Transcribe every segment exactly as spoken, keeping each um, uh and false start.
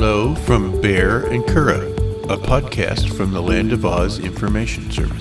Hello from Bear and Kura, a podcast from the Land of Oz Information Services.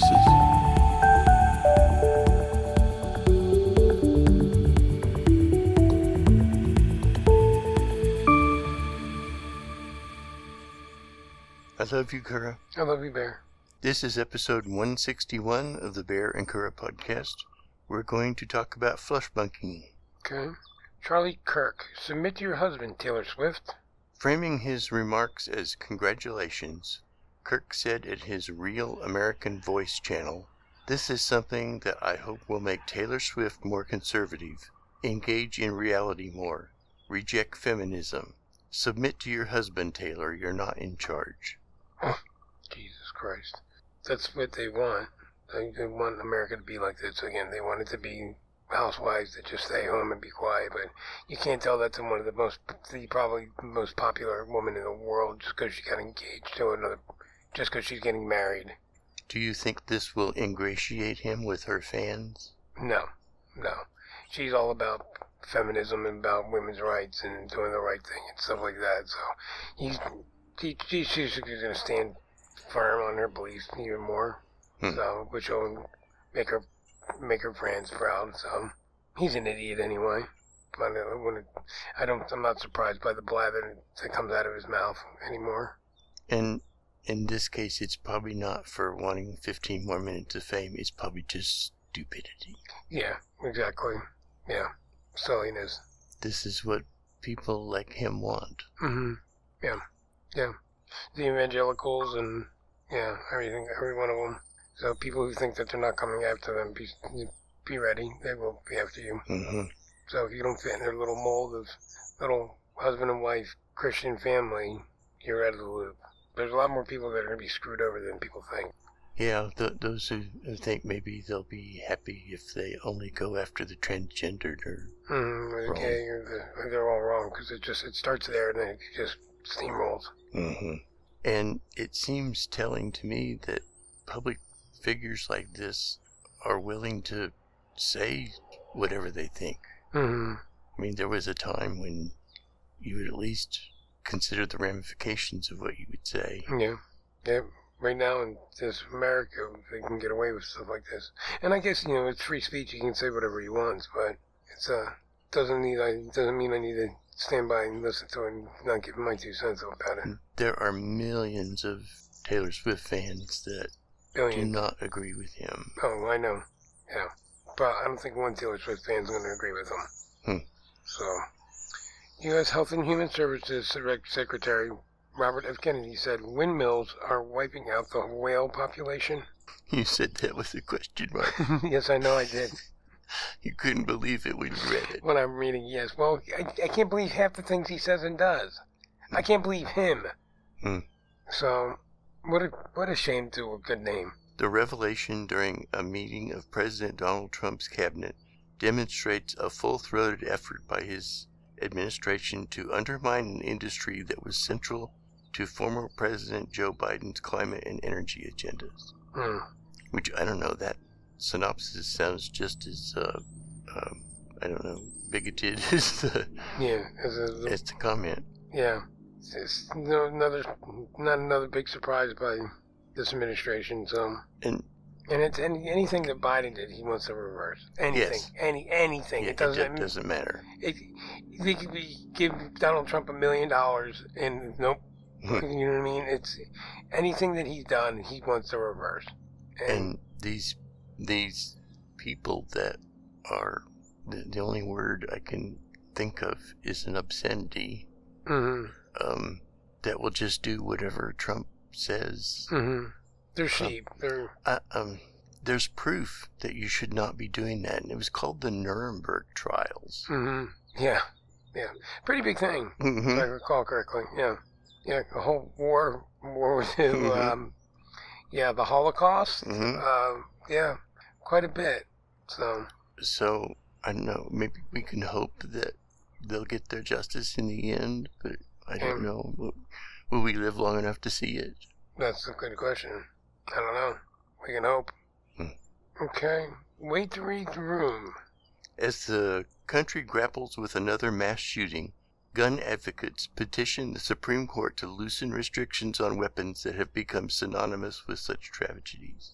I love you, Kura. I love you, Bear. This is episode one sixty-one of the Bear and Kura podcast. We're going to talk about flush bunking. Okay. Charlie Kirk, submit to your husband, Taylor Swift. Framing his remarks as congratulations, Kirk said at his Real American Voice channel, "This is something that I hope will make Taylor Swift more conservative, engage in reality more, reject feminism. Submit to your husband, Taylor. You're not in charge." Oh, Jesus Christ. That's what they want. They, they want America to be like this again. They want it to be housewives that just stay home and be quiet, but you can't tell that to one of the most, the probably most popular woman in the world just because she got engaged to another, just because she's getting married. Do you think this will ingratiate him with her fans? No, no. She's all about feminism and about women's rights and doing the right thing and stuff like that. So he's he, she, she's going to stand firm on her beliefs even more. Hmm. So which will make her make her fans proud. So he's an idiot anyway. But when it, I don't, I'm not surprised by the blather that comes out of his mouth anymore. And in this case, it's probably not for wanting fifteen more minutes of fame. It's probably just stupidity. Yeah, exactly. Yeah, silliness. This is what people like him want. Mm-hmm. Yeah, yeah. The evangelicals and, yeah, everything, every one of them. So people who think that they're not coming after them, be, be ready. They will be after you. Mm-hmm. So if you don't fit in their little mold of little husband and wife Christian family, you're out of the loop. There's a lot more people that are going to be screwed over than people think. Yeah, th- those who think maybe they'll be happy if they only go after the transgendered or mm-hmm, or the gay, or the, or they're all wrong, because it just it starts there and then it just steamrolls. Mm-hmm. And it seems telling to me that public figures like this are willing to say whatever they think. Mm-hmm. I mean, there was a time when you would at least consider the ramifications of what you would say. Yeah, yeah. Right now in this America, they can get away with stuff like this. And I guess, you know, it's free speech. You can say whatever you want, but it's uh doesn't need I doesn't mean I need to stand by and listen to it and not give my two cents about it. There are millions of Taylor Swift fans that Billions. do not agree with him. Oh, I know. Yeah. But I don't think one Taylor Swift fan is going to agree with him. Hmm. So, U S Health and Human Services Secretary Robert F. Kennedy said windmills are wiping out the whale population. You said that with a question mark. Yes, I know I did. You couldn't believe it when you read it. When I'm reading, yes. Well, I, I can't believe half the things he says and does. I can't believe him. Hmm. So, what a, what a shame to a good name. The revelation during a meeting of President Donald Trump's cabinet demonstrates a full-throated effort by his administration to undermine an industry that was central to former President Joe Biden's climate and energy agendas. Hmm. Which, I don't know, that synopsis sounds just as, uh, um, I don't know, bigoted as the, yeah, as, a, as the comment. Yeah. It's no, another, not another big surprise by this administration. So, and and it's any, anything that Biden did, he wants to reverse. Anything, yes. any anything. Yeah, it doesn't. It doesn't matter. It, they could be, give Donald Trump a million dollars, and nope. You know what I mean? It's anything that he's done, he wants to reverse. And, and these these people that are the, the only word I can think of is an obscenity. Mm-hmm. Um, that will just do whatever Trump says. Mm-hmm. They're sheep. Um, They're uh, um. There's proof that you should not be doing that, and it was called the Nuremberg trials. Mm-hmm. Yeah, yeah, pretty big thing, mm-hmm. if I recall correctly. Yeah, yeah, the whole war, War War Two. Mm-hmm. Um, yeah, the Holocaust. Mm-hmm. Uh, yeah, quite a bit. So. So I don't know. Maybe we can hope that they'll get their justice in the end, but I don't know. Will, will we live long enough to see it? That's a good question. I don't know. We can hope. Hmm. Okay. Wait to read the room. As the country grapples with another mass shooting, gun advocates petition the Supreme Court to loosen restrictions on weapons that have become synonymous with such tragedies.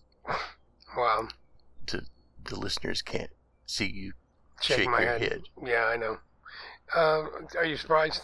Wow. To, the listeners can't see you Shake shake my your head. head. Yeah, I know. Uh, are you surprised?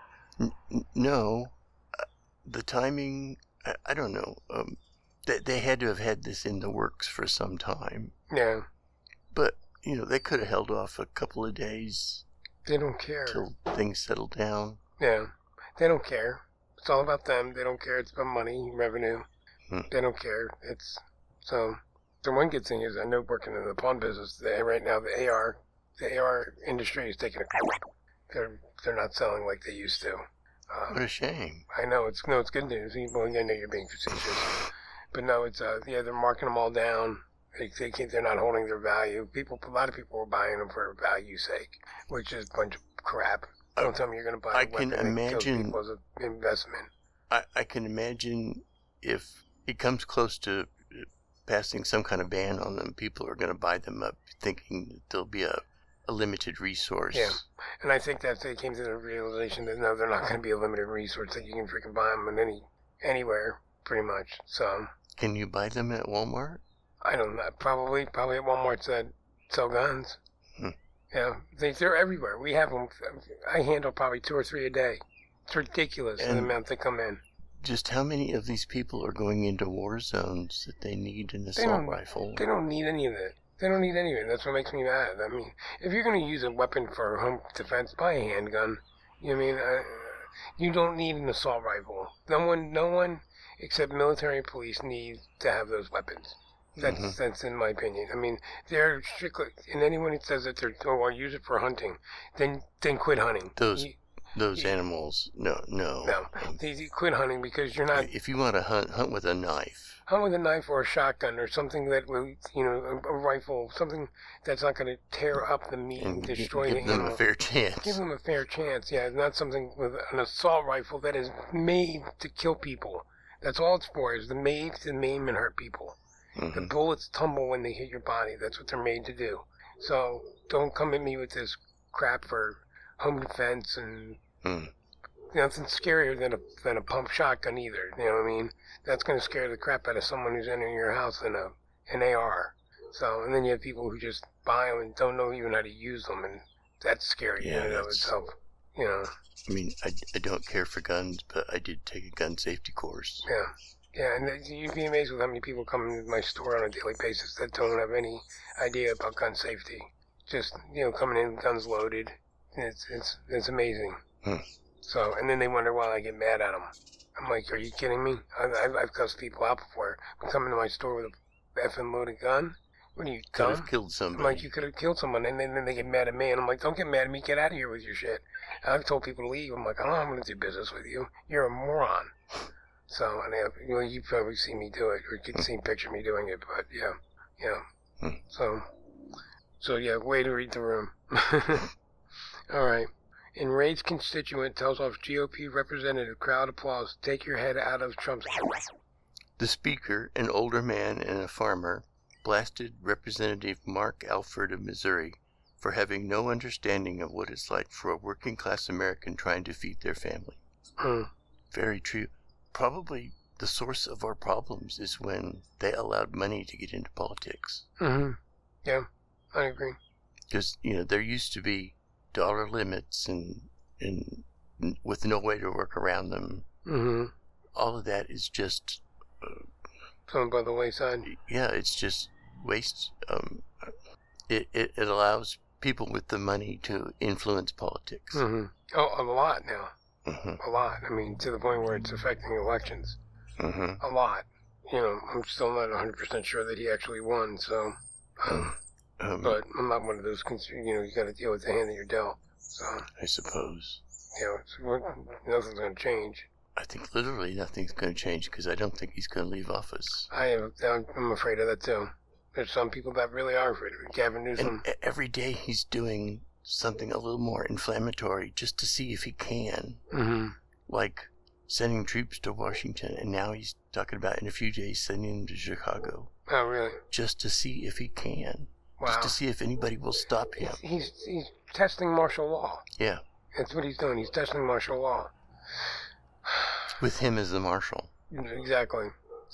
N- n- no. Uh, the timing, I, I don't know. Um, they, they had to have had this in the works for some time. Yeah. But, you know, they could have held off a couple of days. They don't care. Till things settle down. Yeah. They don't care. It's all about them. They don't care. It's about money, revenue. Hmm. They don't care. It's, so, the one good thing is I know working in the pawn business, they, right now the A R, the A R industry is taking a They're they're not selling like they used to. Um, What a shame. I know it's no, it's good news. Well, I know you're being facetious, but no, it's uh, yeah, they're marking them all down. They they can't, they're not holding their value. People, a lot of people are buying them for value's sake, which is a bunch of crap. Don't tell me you're going to buy. I a can weapon that kills imagine- people as an investment. I, I can imagine if it comes close to passing some kind of ban on them, people are going to buy them up thinking that there'll be a, a limited resource. Yeah. And I think that they came to the realization that no, they're not going to be a limited resource, that you can freaking buy them in any anywhere, pretty much. So Can you buy them at Walmart? I don't know. Probably, probably at Walmart that sell guns. Hmm. Yeah, they, they're everywhere. We have them. I handle probably two or three a day. It's ridiculous the And- amount that come in. Just how many of these people are going into war zones that they need an assault don't- rifle? They don't need any of that. They don't need any of it. That's what makes me mad. I mean, if you're going to use a weapon for home defense, buy a handgun. You know what I mean? Uh, you don't need an assault rifle. No one, no one except military and police need to have those weapons. That's Mhm. that's in my opinion. I mean, they're strictly, and anyone that says that they're, oh, I'll use it for hunting, then then quit hunting. Those You- those Yeah. animals, no, no. no, Um, they, you quit hunting because you're not if you want to hunt, hunt with a knife. hunt with a knife or a shotgun or something that will, you know, a, a rifle, something that's not going to tear up the meat and, And gi- destroy give the them animal. a fair chance. Give them a fair chance, yeah. Not something with an assault rifle that is made to kill people. That's all it's for, is the made to maim and hurt people. The Mhm. bullets tumble when they hit your body. That's what they're made to do. So don't come at me with this crap for home defense and Mm. nothing scarier than a than a pump shotgun either. You know what I mean? That's going to scare the crap out of someone who's entering your house in a an A R. So, and then you have people who just buy them and don't know even how to use them, and that's scary Yeah, in and of that's- itself. You know, I mean, I, I don't care for guns, but I did take a gun safety course. yeah, yeah. And th- you'd be amazed with how many people come into my store on a daily basis that don't have any idea about gun safety. Just, you know, coming in guns loaded. It's it's it's amazing. Hmm. So, and then they wonder why I get mad at them. I'm like, are you kidding me? I've, I've, I've cussed people out before. They come into my store with a effing loaded gun. What are you, Could dumb? have killed I'm somebody. like, you could have killed someone, and then, then they get mad at me, and I'm like, don't get mad at me, get out of here with your shit. And I've told people to leave. I'm like, I don't know how I'm going to do business with you. You're a moron. So, and I, you know, you probably see me do it, or you can see picture me doing it, but yeah, yeah. Hmm. So, so yeah, way to read the room. All right. Enraged constituent tells off G O P representative, crowd applause. Take your head out of Trump's. The speaker, an older man and a farmer, blasted Representative Mark Alford of Missouri for having no understanding of what it's like for a working class American trying to feed their family. Mm. Very true. Probably the source of our problems is when they allowed money to get into politics. Mm-hmm. Yeah, I agree. Because, you know, there used to be dollar limits and, and with no way to work around them. Mm-hmm. All of that is just, uh, Something by the wayside. yeah, it's just waste. Um, it, it, it allows people with the money to influence politics. Mm-hmm. Oh, a lot now. hmm A lot. I mean, to the point where it's affecting elections. hmm A lot. You know, I'm still not one hundred percent sure that he actually won, so. Um, Um, but I'm not one of those, cons- you know, you got to deal with the hand that you're dealt. So, I suppose. you know, it's, what- nothing's going to change. I think literally nothing's going to change because I don't think he's going to leave office. I am, I'm afraid of that too. There's some people that really are afraid of it. Gavin Newsom. And e- every day he's doing something a little more inflammatory just to see if he can. Mm-hmm. Like sending troops to Washington, and now he's talking about in a few days sending them to Chicago Oh, really? just to see if he can. Wow. Just to see if anybody will stop him. He's, he's, he's testing martial law. Yeah. That's what he's doing. He's testing martial law. With him as the marshal. Exactly.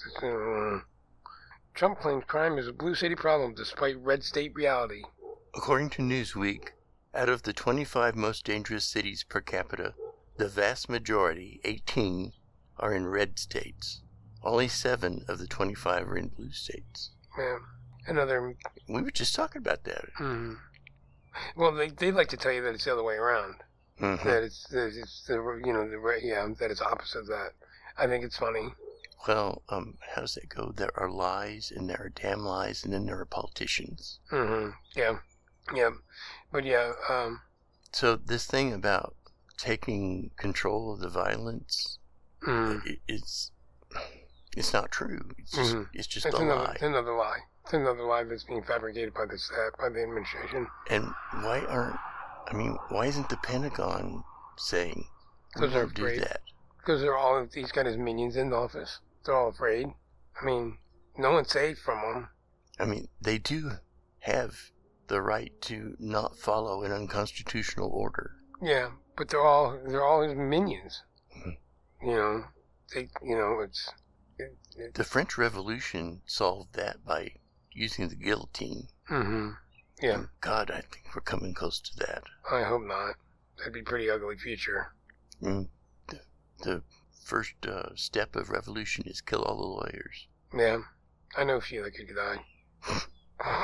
Uh, Trump claims crime is a blue city problem despite red state reality. According to Newsweek, out of the twenty-five most dangerous cities per capita, the vast majority, eighteen, are in red states. Only seven of the twenty-five are in blue states. Yeah. Another... We were just talking about that. Mm-hmm. Well, they they like to tell you that it's the other way around. Mm-hmm. That it's, that it's the, you know, the, yeah, that it's opposite of that. I think it's funny. Well, um, how does that go? There are lies, and there are damn lies, and then there are politicians. Mm-hmm. Yeah. Yeah. But yeah, um... So this thing about taking control of the violence, mm. it, it's it's not true. It's just, mm-hmm. it's just it's a another, lie. It's another lie. It's another lie that's being fabricated by the staff, by the administration. And why aren't, I mean, why isn't the Pentagon saying, we Because they're don't do afraid. that? Because they're all, he's got his minions in the office. They're all afraid. I mean, no one's safe from them. I mean, they do have the right to not follow an unconstitutional order. Yeah, but they're all, they're all his minions. Mm-hmm. You know, they, you know, it's... It, it, the French Revolution solved that by using the guillotine. Mm-hmm. Yeah. And God, I think we're coming close to that. I hope not. That'd be a pretty ugly future. Mm, the, the first uh, step of revolution is kill all the lawyers. Yeah. I know a few that could die.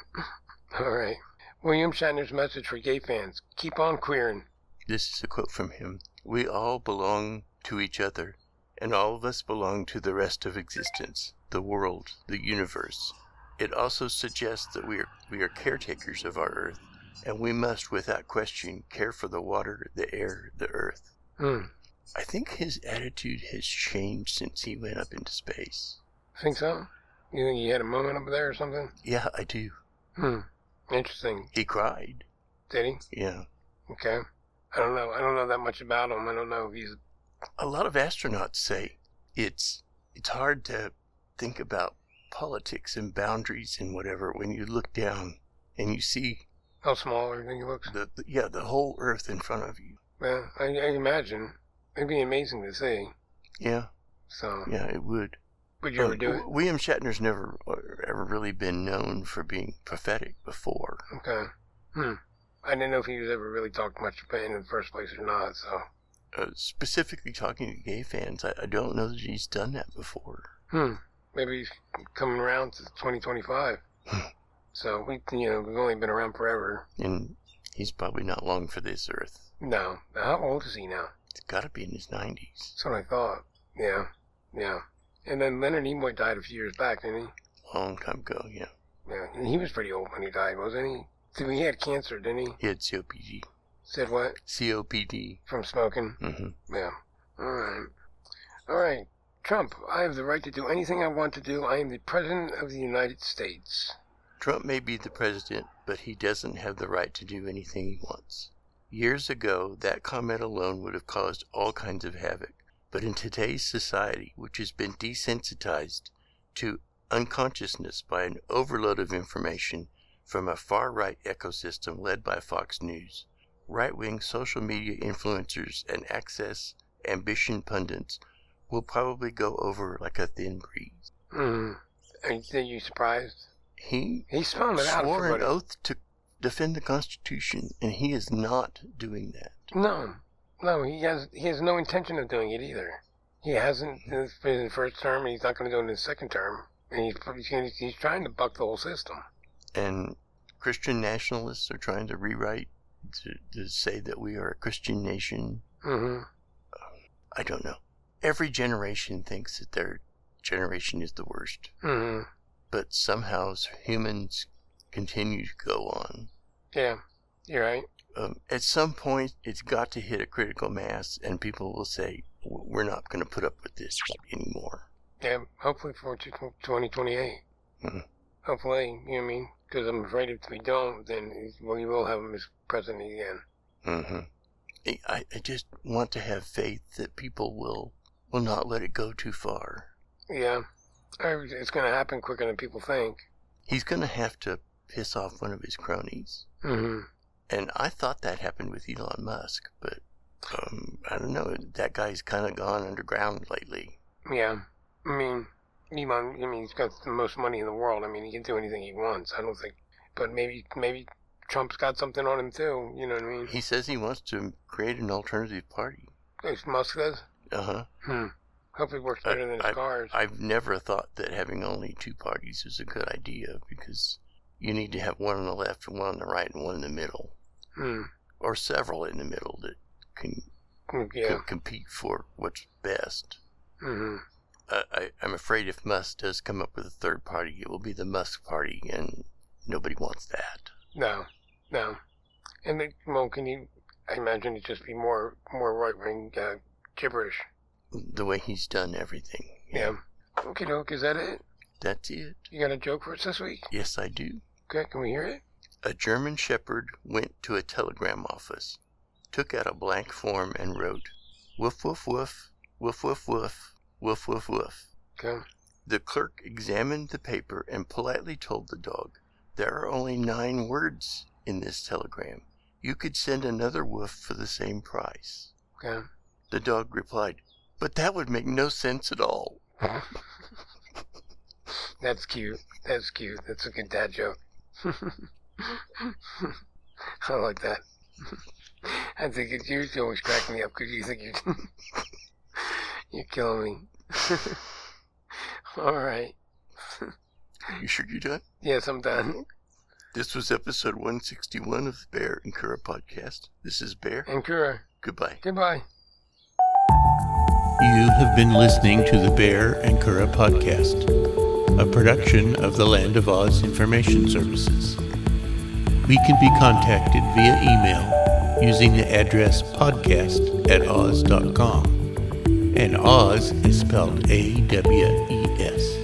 All right. William Shatner's message for gay fans. Keep on queering. This is a quote from him. We all belong to each other, and all of us belong to the rest of existence, the world, the universe. It also suggests that we are, we are caretakers of our Earth, and we must, without question, care for the water, the air, the Earth. Hmm. I think his attitude has changed since he went up into space. Think so? You think he had a moment up there or something? Yeah, I do. Hmm. Interesting. He cried. Did he? Yeah. Okay. I don't know. I don't know that much about him. I don't know if he's... A lot of astronauts say it's it's hard to think about politics and boundaries and whatever when you look down and you see How small everything looks? the, the yeah the whole Earth in front of you. Yeah, I, I imagine. It'd be amazing to see. Yeah, So, yeah, it would. would you ever Um, do it? William Shatner's never uh, ever really been known for being prophetic before. Okay. Hmm. I didn't know if he was ever really talked much about it in the first place or not, so. Uh, specifically talking to gay fans, I, I don't know that he's done that before. Hmm. Maybe he's coming around to twenty twenty-five. So, we, you know, we've only been around forever. And he's probably not long for this Earth. No. How old is he now? He's got to be in his nineties. That's what I thought. Yeah. Yeah. And then Leonard Nimoy died a few years back, didn't he? Long time ago, yeah. Yeah. And he was pretty old when he died, wasn't he? So he had cancer, didn't he? He had C O P D. Said what? C O P D. From smoking? Mm-hmm. Yeah. All right. All right. Trump, I have the right to do anything I want to do. I am the President of the United States. Trump may be the president, but he doesn't have the right to do anything he wants. Years ago, that comment alone would have caused all kinds of havoc. But in today's society, which has been desensitized to unconsciousness by an overload of information from a far-right ecosystem led by Fox News, right-wing social media influencers and access ambition pundits will probably go over like a thin breeze. Hmm. Are you, are you surprised? He He spelled it out. swore for an what- oath to defend the Constitution, and he is not doing that. No. No, he has he has no intention of doing it either. He hasn't in his in his first term, and he's not going to do it in his second term. And he's, he's, he's trying to buck the whole system. And Christian nationalists are trying to rewrite to, to say that we are a Christian nation. Mm-hmm. I don't know. Every generation thinks that their generation is the worst. Mm-hmm. But somehow humans continue to go on. Yeah, you're right. Um, at some point, it's got to hit a critical mass, and people will say, we're not going to put up with this anymore. Yeah, hopefully for twenty twenty-eight. Mm-hmm. Hopefully, you know what I mean? Because I'm afraid if we don't, then we will have him as president again. Mm-hmm. I, I just want to have faith that people will, will not let it go too far. Yeah, it's going to happen quicker than people think. He's going to have to piss off one of his cronies. Mm-hmm. And I thought that happened with Elon Musk, but um, I don't know. That guy's kind of gone underground lately. Yeah. I mean, Elon, I mean, he's got the most money in the world. I mean, he can do anything he wants. I don't think, but maybe, maybe Trump's got something on him too. You know what I mean? He says he wants to create an alternative party. Musk does? Uh-huh. Hmm. Hope it works better I, than his I, cars. I've never thought that having only two parties is a good idea, because you need to have one on the left and one on the right and one in the middle. Hmm. Or several in the middle that can, Yeah. can compete for what's best. Mm-hmm. Uh, I, I'm afraid if Musk does come up with a third party, it will be the Musk party, and nobody wants that. No. No. And, they, well, can you, I imagine it just be more, more right-wing uh, gibberish. The way he's done everything. Yeah. Okay, doke, is that it? That's it. You got a joke for us this week? Yes, I do. Okay, can we hear it? A German shepherd went to a telegram office, took out a blank form, and wrote, "Woof, woof, woof, woof, woof, woof, woof, woof, woof." Okay. The clerk examined the paper and politely told the dog, "There are only nine words in this telegram. You could send another woof for the same price." Okay. The dog replied, "But that would make no sense at all." That's cute. That's cute. That's a good dad joke. I like that. I think it, you always crack me up because you think you're, you're killing me. All right. You sure you're done? Yes, I'm done. This was episode one sixty-one of the Bear and Kura podcast. This is Bear. And Kura. Goodbye. Goodbye. You have been listening to the Bear and Kura podcast, a production of the Land of Oz Information Services. We can be contacted via email using the address podcast at oz dot com, and Oz is spelled A W E S.